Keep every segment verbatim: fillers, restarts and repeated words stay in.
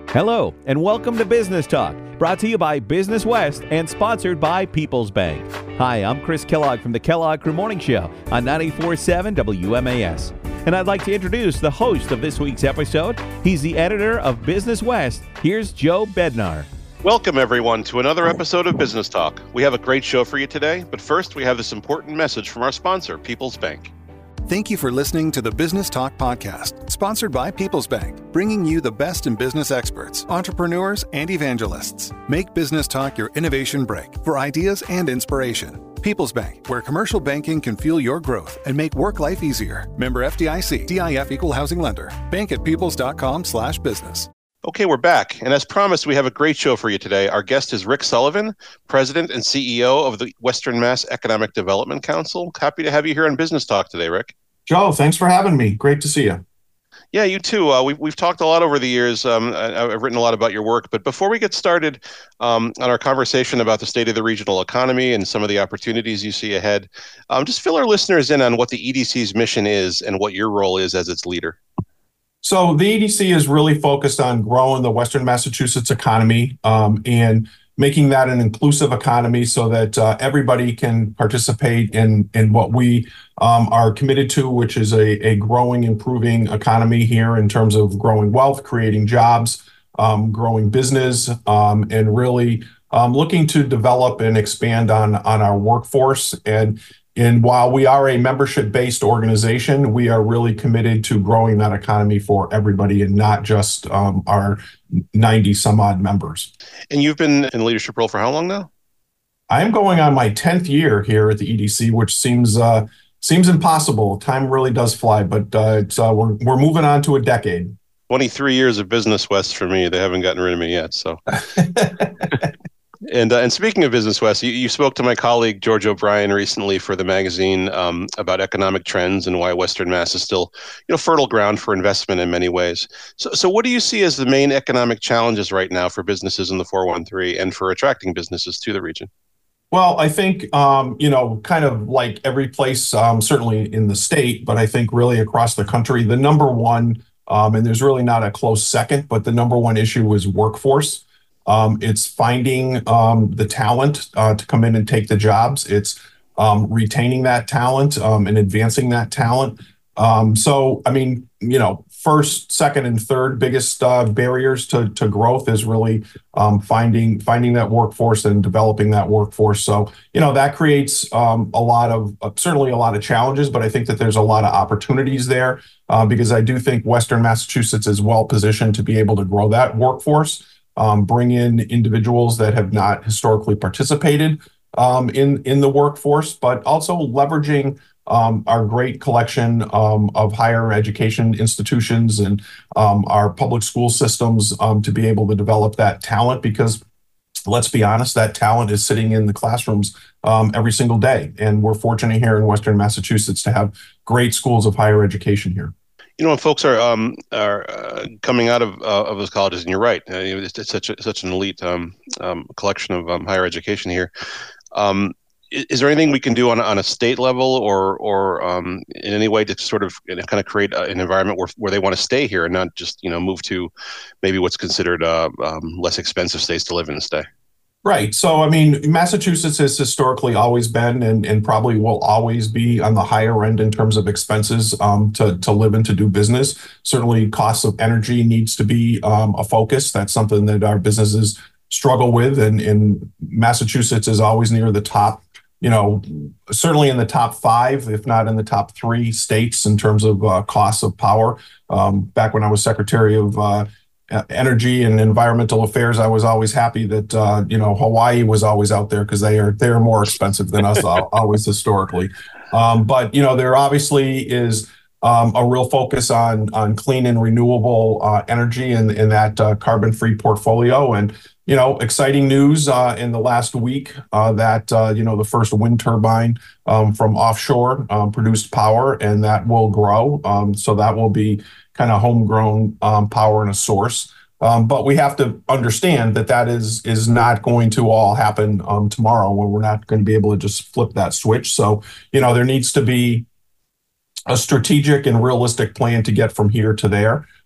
Hello, and welcome to Business Talk, brought to you by Business West and sponsored by People's Bank. Hi, I'm Chris Kellogg from the Kellogg Crew Morning Show on ninety-four point seven W M A S. And I'd like to introduce the host of this week's episode. He's the editor of Business West. Here's Joe Bednar. Welcome, everyone, to another episode of Business Talk. We have a great show for you today, but first we have this important message from our sponsor, People's Bank. Thank you for listening to the Business Talk podcast, sponsored by People's Bank, bringing you the best in business experts, entrepreneurs, and evangelists. Make Business Talk your innovation break for ideas and inspiration. People's Bank, where commercial banking can fuel your growth and make work life easier. Member F D I C, D I F Equal Housing Lender. Bank at peoples.com slash business. Okay, we're back. And as promised, we have a great show for you today. Our guest is Rick Sullivan, President and C E O of the Western Mass Economic Development Council. Happy to have you here on Business Talk today, Rick. Joe, thanks for having me. Great to see you. Yeah, you too. Uh, we've, we've talked a lot over the years. Um, I, I've written a lot about your work. But before we get started um, on our conversation about the state of the regional economy and some of the opportunities you see ahead, um, just fill our listeners in on what the E D C's mission is and what your role is as its leader. So the E D C is really focused on growing the Western Massachusetts economy um, and making that an inclusive economy so that uh, everybody can participate in, in what we um, are committed to, which is a, a growing, improving economy here in terms of growing wealth, creating jobs, um, growing business, um, and really um, looking to develop and expand on, on our workforce. And And while we are a membership-based organization, we are really committed to growing that economy for everybody and not just um, our ninety some odd members. And you've been in a leadership role for how long now? I am going on my tenth year here at the E D C, which seems uh, seems impossible. Time really does fly, but uh, it's, uh, we're we're moving on to a decade. twenty-three years of Business West for me. They haven't gotten rid of me yet, so. And uh, and speaking of Business West, you, you spoke to my colleague George O'Brien recently for the magazine um, about economic trends and why Western Mass is still, you know, fertile ground for investment in many ways. So, so what do you see as the main economic challenges right now for businesses in the four one three and for attracting businesses to the region? Well, I think, um, you know, kind of like every place, um, certainly in the state, but I think really across the country, the number one, um, and there's really not a close second, but the number one issue is workforce. Um, it's finding um, the talent uh, to come in and take the jobs. It's um, retaining that talent um, and advancing that talent. Um, so, I mean, you know, first, second, and third biggest uh, barriers to, to growth is really um, finding finding that workforce and developing that workforce. So, you know, that creates um, a lot of uh, certainly a lot of challenges, but I think that there's a lot of opportunities there uh, because I do think Western Massachusetts is well positioned to be able to grow that workforce. Um, bring in individuals that have not historically participated um, in, in the workforce, but also leveraging um, our great collection um, of higher education institutions and um, our public school systems um, to be able to develop that talent because, let's be honest, that talent is sitting in the classrooms um, every single day. And we're fortunate here in Western Massachusetts to have great schools of higher education here. You know, when folks are um, are uh, coming out of uh, of those colleges, and you're right, uh, it's, it's such a, such an elite um, um, collection of um, higher education here. Um, is, is there anything we can do on on a state level, or or um, in any way to sort of you know, kind of create an environment where where they want to stay here and not just you know move to maybe what's considered uh, um, less expensive states to live in and stay? Right. So, I mean, Massachusetts has historically always been and, and probably will always be on the higher end in terms of expenses um, to, to live and to do business. Certainly, cost of energy needs to be um, a focus. That's something that our businesses struggle with. And, and Massachusetts is always near the top, you know, certainly in the top five, if not in the top three states in terms of uh, costs of power. Um, back when I was Secretary of uh, Energy and Environmental Affairs, I was always happy that uh, you know Hawaii was always out there because they are they are more expensive than us always historically. Um, but you know there obviously is um, a real focus on on clean and renewable uh, energy in in that uh, carbon free portfolio. And you know exciting news uh, in the last week uh, that uh, you know the first wind turbine um, from offshore um, produced power, and that will grow. Um, so that will be kind of homegrown um, power and a source. Um, but we have to understand that that is is not going to all happen um, tomorrow, when we're not going to be able to just flip that switch. So, you know, there needs to be a strategic and realistic plan to get from here to there.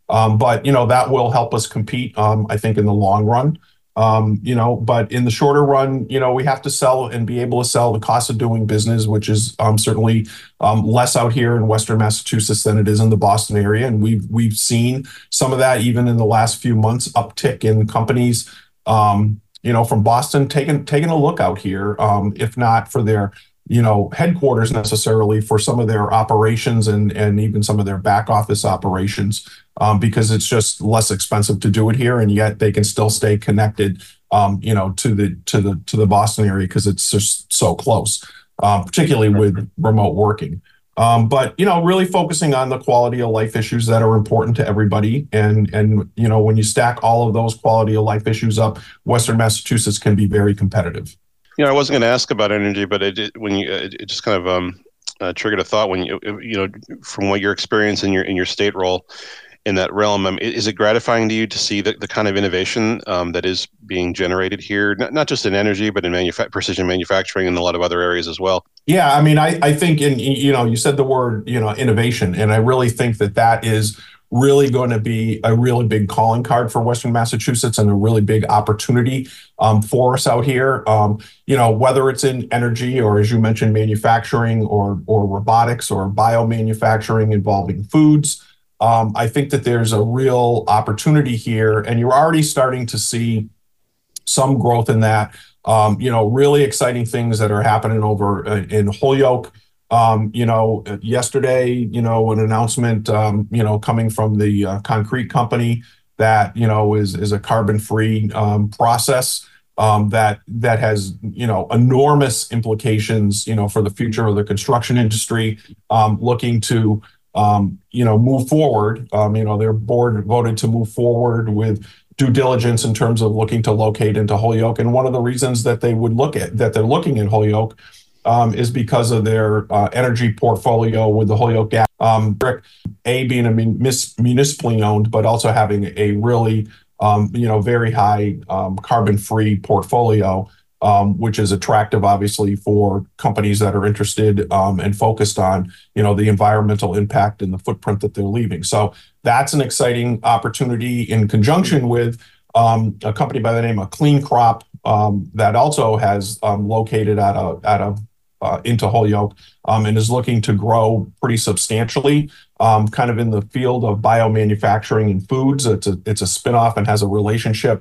Um, but, you know, that will help us compete, um, I think, in the long run. Um, you know, but in the shorter run, you know, we have to sell and be able to sell the cost of doing business, which is um, certainly um, less out here in Western Massachusetts than it is in the Boston area. And we've we've seen some of that even in the last few months, uptick in companies, um, you know, from Boston taking taking a look out here, um, if not for their, you know, headquarters necessarily, for some of their operations and and even some of their back office operations. Um, because it's just less expensive to do it here, and yet they can still stay connected, um, you know, to the to the to the Boston area because it's just so close, um, particularly with remote working. Um, but you know, really focusing on the quality of life issues that are important to everybody, and and you know, when you stack all of those quality of life issues up, Western Massachusetts can be very competitive. You know, I wasn't going to ask about energy, but it, it when you it, it just kind of um, uh, triggered a thought when you you know from what your experience in your in your state role in that realm. Um, is it gratifying to you to see the, the kind of innovation um, that is being generated here, not, not just in energy, but in manufa- precision manufacturing and a lot of other areas as well? Yeah, I mean, I, I think, in, you know, you said the word, you know, innovation, and I really think that that is really going to be a really big calling card for Western Massachusetts and a really big opportunity um, for us out here. Um, you know, whether it's in energy or, as you mentioned, manufacturing or or robotics or biomanufacturing involving foods. Um, I think that there's a real opportunity here, and you're already starting to see some growth in that. Um, you know, really exciting things that are happening over uh, in Holyoke. Um, you know, yesterday, you know, an announcement, um, you know, coming from the uh, concrete company that, you know, is is a carbon-free um, process um, that that has, you know, enormous implications, you know, for the future of the construction industry, um, looking to Um, you know, move forward. Um, you know, their board voted to move forward with due diligence in terms of looking to locate into Holyoke. And one of the reasons that they would look at that they're looking in Holyoke um, is because of their uh, energy portfolio with the Holyoke gas. Um, A, being a munis- municipally owned, but also having a really, um, you know, very high um, carbon-free portfolio. Um, which is attractive, obviously, for companies that are interested um, and focused on, you know, the environmental impact and the footprint that they're leaving. So that's an exciting opportunity in conjunction with um, a company by the name of Clean Crop um, that also has um, located out of out of uh, into Holyoke um, and is looking to grow pretty substantially, um, kind of in the field of biomanufacturing and foods. It's a it's a spinoff and has a relationship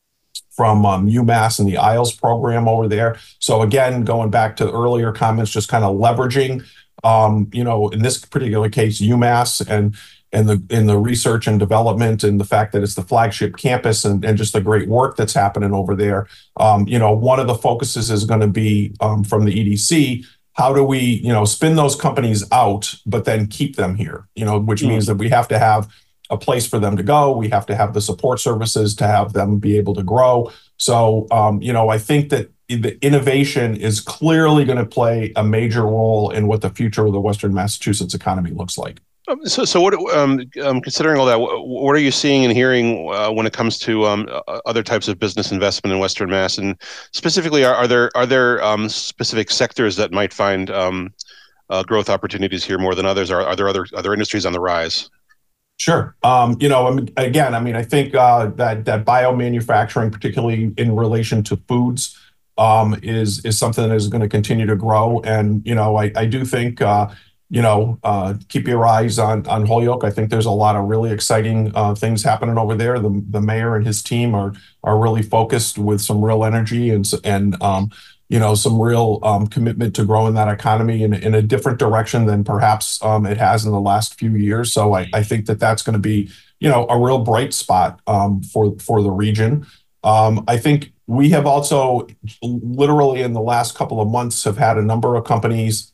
from um, UMass and the I E L S program over there. So again, going back to earlier comments, just kind of leveraging, um, you know, in this particular case, UMass and and the in the research and development and the fact that it's the flagship campus and, and just the great work that's happening over there. Um, you know, one of the focuses is going to be um, from the E D C. How do we, you know, spin those companies out, but then keep them here? You know, which means that we have to have a place for them to go. We have to have the support services to have them be able to grow. So, um, you know, I think that the innovation is clearly going to play a major role in what the future of the Western Massachusetts economy looks like. Um, so, so what? Um, um, considering all that, what, what are you seeing and hearing uh, when it comes to um, other types of business investment in Western Mass, and specifically, are, are there are there um, specific sectors that might find um, uh, growth opportunities here more than others? Are, are there other other industries on the rise? Sure. Um, you know, I mean, again, I mean, I think uh, that that biomanufacturing, particularly in relation to foods, um, is is something that is going to continue to grow. And you know, I, I do think uh, you know, uh, keep your eyes on on Holyoke. I think there's a lot of really exciting uh, things happening over there. The the mayor and his team are are really focused with some real energy and and um, you know, some real um, commitment to growing that economy in, in a different direction than perhaps um, it has in the last few years. So I, I think that that's going to be, you know, a real bright spot um, for, for the region. Um, I think we have also literally in the last couple of months have had a number of companies,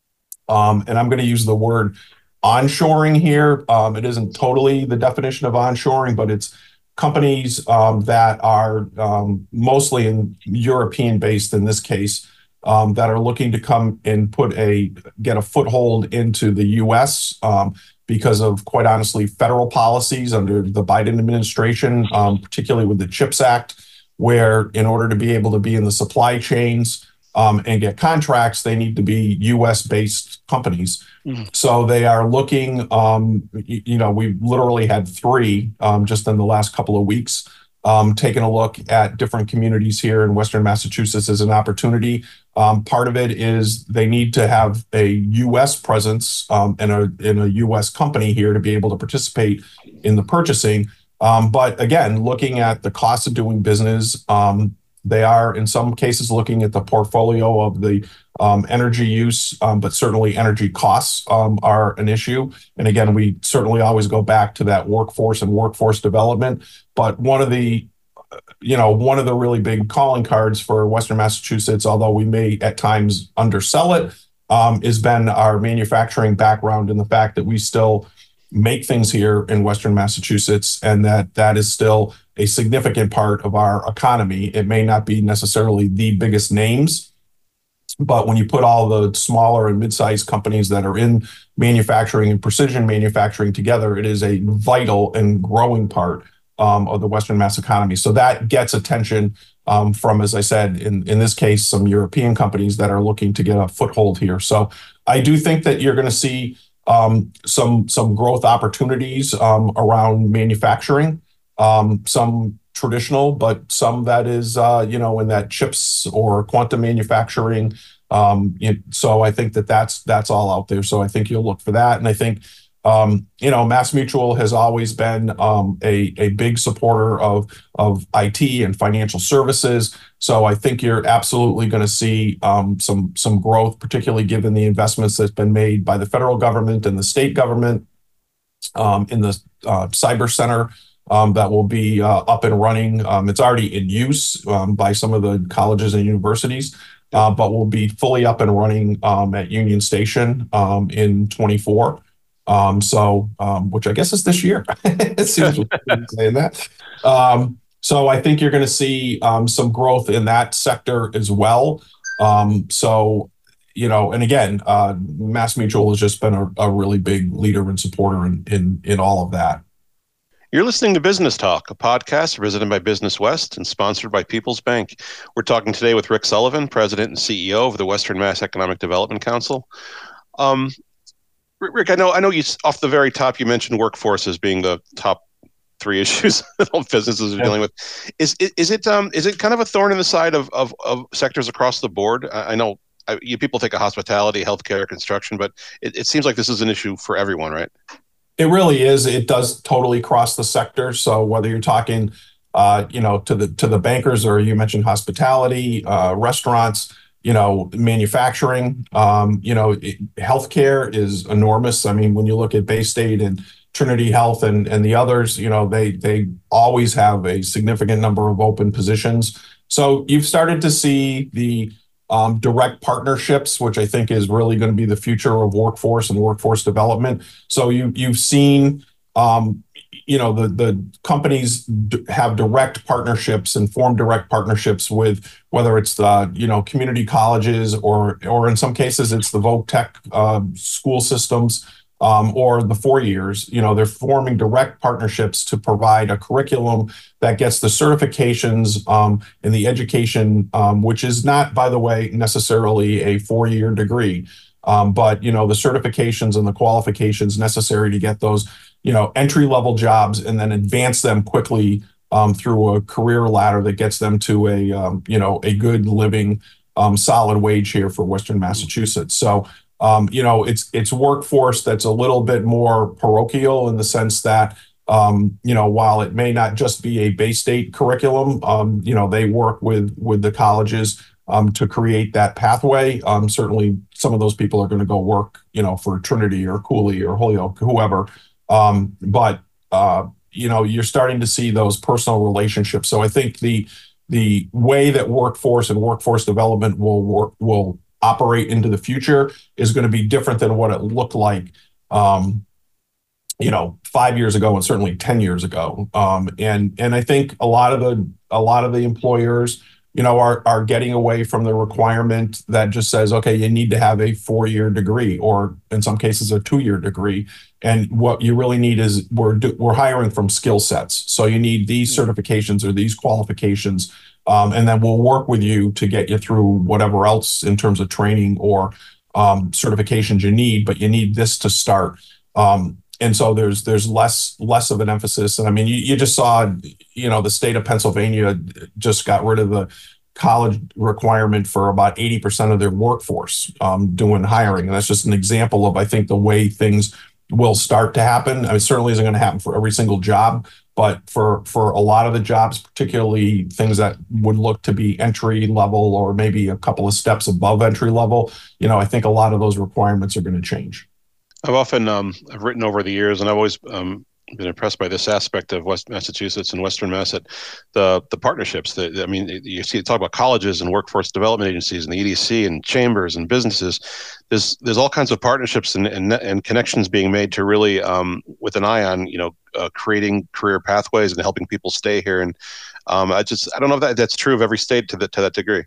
um, and I'm going to use the word onshoring here. Um, it isn't totally the definition of onshoring, but it's companies um, that are um, mostly in European based in this case, um, that are looking to come and put a get a foothold into the U S um, because of, quite honestly, federal policies under the Biden administration, um, particularly with the CHIPS Act, where in order to be able to be in the supply chains um, and get contracts, they need to be U S-based companies. Mm-hmm. So they are looking, um, you, you know, we literally had three um, just in the last couple of weeks, um, taking a look at different communities here in Western Massachusetts as an opportunity. Um, part of it is they need to have a U S presence um, and a in a U S company here to be able to participate in the purchasing. Um, but again, looking at the cost of doing business, um, they are in some cases looking at the portfolio of the um, energy use, um, but certainly energy costs um, are an issue. And again, we certainly always go back to that workforce and workforce development. But one of the you know, one of the really big calling cards for Western Massachusetts, although we may at times undersell it, um, has been our manufacturing background and the fact that we still make things here in Western Massachusetts, and that that is still a significant part of our economy. It may not be necessarily the biggest names, but when you put all the smaller and mid-sized companies that are in manufacturing and precision manufacturing together, it is a vital and growing part um, of the Western Mass economy. So that gets attention um, from, as I said, in, in this case, some European companies that are looking to get a foothold here. So I do think that you're going to see um, some, some growth opportunities um, around manufacturing, um, some traditional, but some that is, uh, you know, in that chips or quantum manufacturing. Um, it, so I think that that's, that's all out there. So I think you'll look for that. And I think, um, you know, MassMutual has always been um, a, a big supporter of, of I T and financial services. So I think you're absolutely going to see um, some, some growth, particularly given the investments that's been made by the federal government and the state government um, in the uh, cyber center. Um, that will be uh, up and running. Um, it's already in use um, by some of the colleges and universities, uh, but will be fully up and running um, at Union Station um, in twenty-four. Um, so, um, which I guess is this year. It seems weird saying that. Um, so I think you're going to see um, some growth in that sector as well. Um, so, you know, and again, uh, MassMutual has just been a, a really big leader and supporter in, in in all of that. You're listening to Business Talk, a podcast presented by Business West and sponsored by People's Bank. We're talking today with Rick Sullivan, President and C E O of the Western Mass Economic Development Council. Um, Rick, I know, I know you off the very top you mentioned workforce as being the top three issues that all businesses are yeah. dealing with. Is is it um is it kind of a thorn in the side of of, of sectors across the board? I, I know I, you people think of hospitality, healthcare, construction, but it, it seems like this is an issue for everyone, right? It really is. It does totally cross the sector. So whether you're talking, uh, you know, to the to the bankers, or you mentioned hospitality, uh, restaurants, you know, manufacturing, um, you know, it, healthcare is enormous. I mean, when you look at Bay State and Trinity Health and and the others, you know, they they always have a significant number of open positions. So you've started to see the Um, direct partnerships, which I think is really going to be the future of workforce and workforce development. So you, you've seen, um, you know, the, the companies d- have direct partnerships and form direct partnerships with whether it's the, you know, community colleges or, or in some cases it's the Voc Tech uh, school systems um, or the four years. You know, they're forming direct partnerships to provide a curriculum that gets the certifications um, in the education, um, which is not, by the way, necessarily a four-year degree, um, but, you know, the certifications and the qualifications necessary to get those, you know, entry-level jobs and then advance them quickly um, through a career ladder that gets them to a, um, you know, a good living, um, solid wage here for Western Massachusetts. So, um, you know, it's it's workforce that's a little bit more parochial in the sense that, Um, you know, while it may not just be a Bay State curriculum, um, you know, they work with with the colleges um, to create that pathway. Um, certainly, some of those people are going to go work, you know, for Trinity or Cooley or Holyoke, whoever. Um, but uh, you know, you're starting to see those personal relationships. So I think the the way that workforce and workforce development will work will operate into the future is going to be different than what it looked like. Um, you know, five years ago and certainly ten years ago. Um, and, and I think a lot of the, a lot of the employers, you know, are, are getting away from the requirement that just says, okay, you need to have a four-year degree or in some cases a two-year degree. And what you really need is we're do, we're hiring from skill sets. So you need these certifications or these qualifications, um, and then we'll work with you to get you through whatever else in terms of training or um, certifications you need. But you need this to start. Um, and so there's there's less less of an emphasis. And I mean, you, you just saw, you know, the state of Pennsylvania just got rid of the college requirement for about eighty percent of their workforce um, doing hiring. And that's just an example of, I think, the way things will start to happen. I mean, it certainly isn't going to happen for every single job, but for for a lot of the jobs, particularly things that would look to be entry level or maybe a couple of steps above entry level, you know, I think a lot of those requirements are going to change. I've often um, I've written over the years, and I've always um, been impressed by this aspect of West Massachusetts and Western Mass, the the partnerships. That I mean, you see talk about colleges and workforce development agencies and the E D C and chambers and businesses. There's there's all kinds of partnerships and and, and connections being made to really, um, with an eye on, you know, uh, creating career pathways and helping people stay here. And um, I just I don't know if that, that's true of every state to the, to that degree.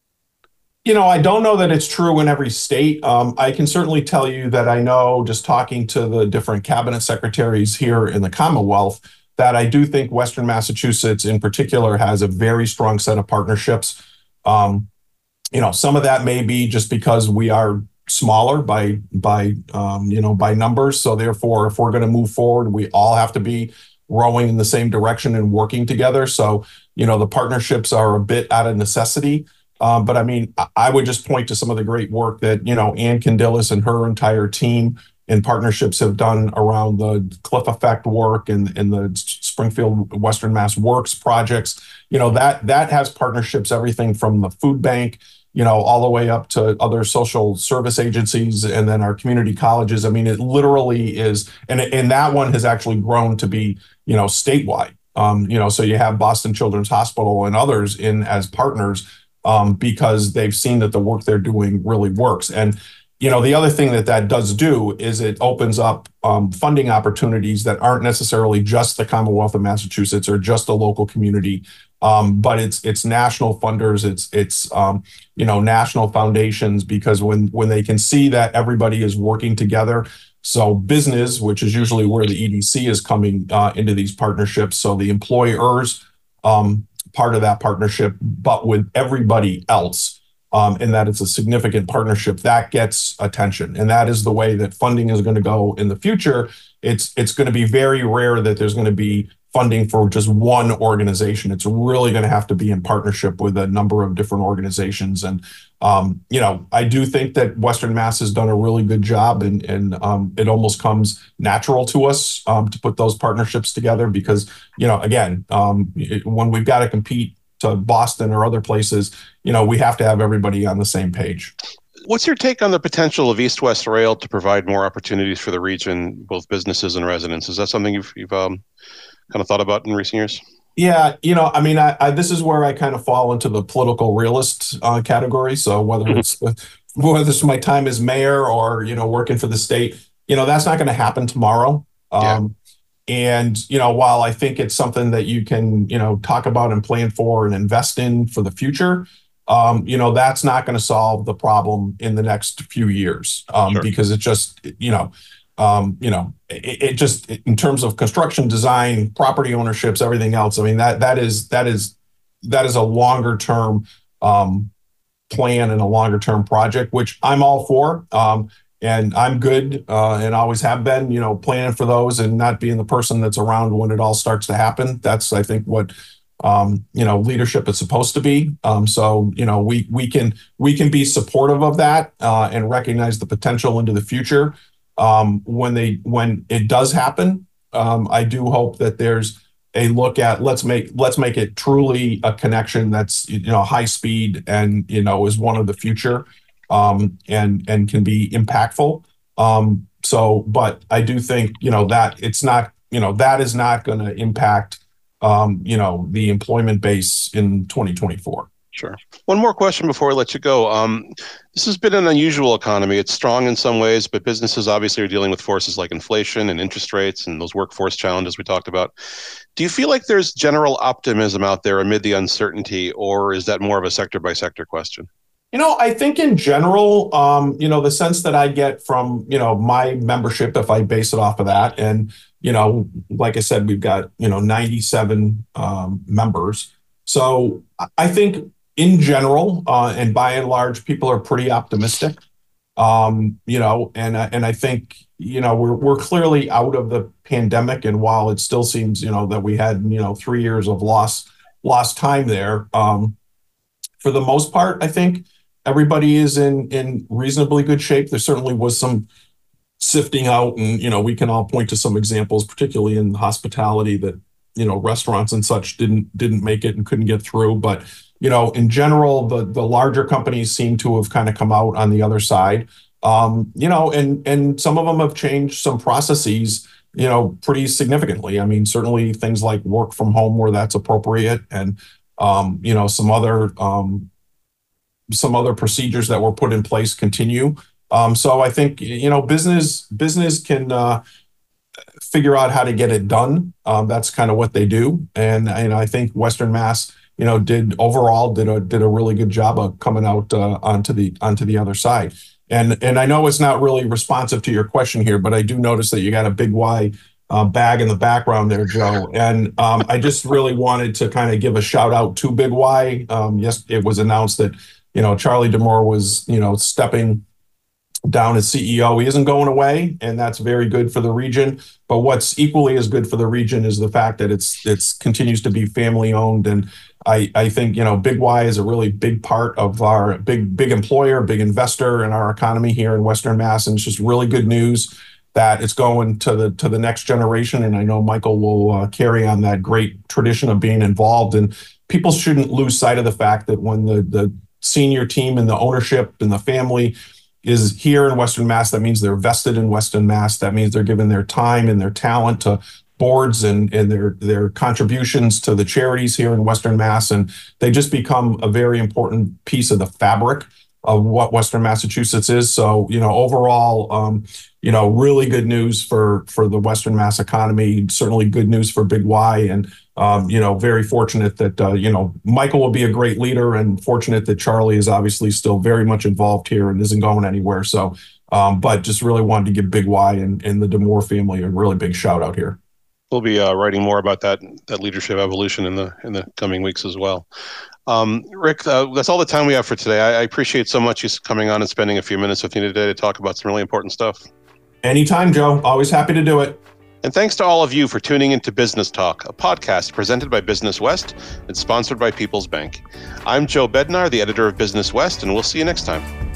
You know, I don't know that it's true in every state. Um, I can certainly tell you that I know, just talking to the different cabinet secretaries here in the Commonwealth, that I do think Western Massachusetts in particular has a very strong set of partnerships. Um, you know, some of that may be just because we are smaller by, by um, you know, by numbers. So therefore, if we're going to move forward, we all have to be rowing in the same direction and working together. So, you know, the partnerships are a bit out of necessity. Um, but I mean, I would just point to some of the great work that, you know, Ann Candillis and her entire team and partnerships have done around the Cliff Effect work and, and the Springfield Western Mass Works projects. You know, that that has partnerships, everything from the food bank, you know, all the way up to other social service agencies and then our community colleges. I mean, it literally is. And, and that one has actually grown to be, you know, statewide. Um, you know, so you have Boston Children's Hospital and others in as partners, Um, because they've seen that the work they're doing really works. And, you know, the other thing that that does do is it opens up um, funding opportunities that aren't necessarily just the Commonwealth of Massachusetts or just a local community, um, but it's it's national funders, it's it's um, you know, national foundations, because when when they can see that everybody is working together. So business, which is usually where the E D C is coming uh, into these partnerships, so the employers, um, part of that partnership, but with everybody else, um, and that it's a significant partnership that gets attention. And that is the way that funding is going to go in the future. It's it's going to be very rare that there's going to be funding for just one organization. It's really going to have to be in partnership with a number of different organizations. And, um, you know, I do think that Western Mass has done a really good job, and, and um, it almost comes natural to us um, to put those partnerships together because, you know, again, um, it, when we've got to compete to Boston or other places, you know, we have to have everybody on the same page. What's your take on the potential of East-West Rail to provide more opportunities for the region, both businesses and residents? Is that something you've, you've um, kind of thought about in recent years? Yeah, you know, I mean, I, I this is where I kind of fall into the political realist uh, category. So whether mm-hmm. it's whether it's my time as mayor or, you know, working for the state, you know, that's not going to happen tomorrow. Um, yeah. And, you know, while I think it's something that you can, you know, talk about and plan for and invest in for the future, um, you know, that's not going to solve the problem in the next few years um, sure. because it just, you know, Um, you know, it, it just in terms of construction, design, property ownerships, everything else. I mean, that that is that is that is a longer term um, plan and a longer term project, which I'm all for. Um, and I'm good uh, and always have been, you know, planning for those and not being the person that's around when it all starts to happen. That's, I think, what um, you know, leadership is supposed to be. Um, so, you know, we we can we can be supportive of that uh, and recognize the potential into the future. Um, when they when it does happen, um, I do hope that there's a look at let's make let's make it truly a connection that's, you know, high speed and, you know, is one of the future um, and and can be impactful. Um, so, but I do think, you know, that it's not, you know, that is not going to impact, um, you know, the employment base in twenty twenty-four. Sure. One more question before I let you go. Um, this has been an unusual economy. It's strong in some ways, but businesses obviously are dealing with forces like inflation and interest rates and those workforce challenges we talked about. Do you feel like there's general optimism out there amid the uncertainty, or is that more of a sector by sector question? You know, I think in general, um, you know, the sense that I get from, you know, my membership, if I base it off of that, and, you know, like I said, we've got, you know, ninety-seven um, members. So I think in general, uh, and by and large, people are pretty optimistic. Um, you know, and and I think, you know, we're we're clearly out of the pandemic, and while it still seems, you know, that we had, you know, three years of lost lost time there, um, for the most part, I think everybody is in in reasonably good shape. There certainly was some sifting out, and you know, we can all point to some examples, particularly in hospitality, that, you know, restaurants and such didn't didn't make it and couldn't get through. But, you know, in general, the the larger companies seem to have kind of come out on the other side. Um, you know, and and some of them have changed some processes, you know, pretty significantly. I mean, certainly things like work from home where that's appropriate, and um, you know, some other um, some other procedures that were put in place continue. Um, so I think, you know, business business can uh, figure out how to get it done. Um, that's kind of what they do, and and I think Western Mass, you know, did overall did a did a really good job of coming out uh, onto the onto the other side. And and I know it's not really responsive to your question here, but I do notice that you got a Big Y uh, bag in the background there, Joe. And um, I just really wanted to kind of give a shout out to Big Y. Um, yes, it was announced that, you know, Charlie D'Amour was, you know, stepping down as C E O. He isn't going away, and that's very good for the region. But what's equally as good for the region is the fact that it's it's continues to be family owned. And I, I think, you know, Big Y is a really big part of our big, big employer, big investor in our economy here in Western Mass. And it's just really good news that it's going to the to the next generation. And I know Michael will uh, carry on that great tradition of being involved. And people shouldn't lose sight of the fact that when the the senior team and the ownership and the family is here in Western Mass, that means they're vested in Western Mass. That means they're giving their time and their talent to boards and, and their, their contributions to the charities here in Western Mass. And they just become a very important piece of the fabric of what Western Massachusetts is. So, you know, overall, um, you know, really good news for, for the Western Mass economy, certainly good news for Big Y. And, um, you know, very fortunate that, uh, you know, Michael will be a great leader, and fortunate that Charlie is obviously still very much involved here and isn't going anywhere. So, um, but just really wanted to give Big Y and, and the D'Amour family a really big shout out here. We'll be uh, writing more about that that leadership evolution in the in the coming weeks as well. Um, Rick, uh, that's all the time we have for today. I, I appreciate so much you coming on and spending a few minutes with me today to talk about some really important stuff. Anytime, Joe. Always happy to do it. And thanks to all of you for tuning into Business Talk, a podcast presented by Business West and sponsored by People's Bank. I'm Joe Bednar, the editor of Business West, and we'll see you next time.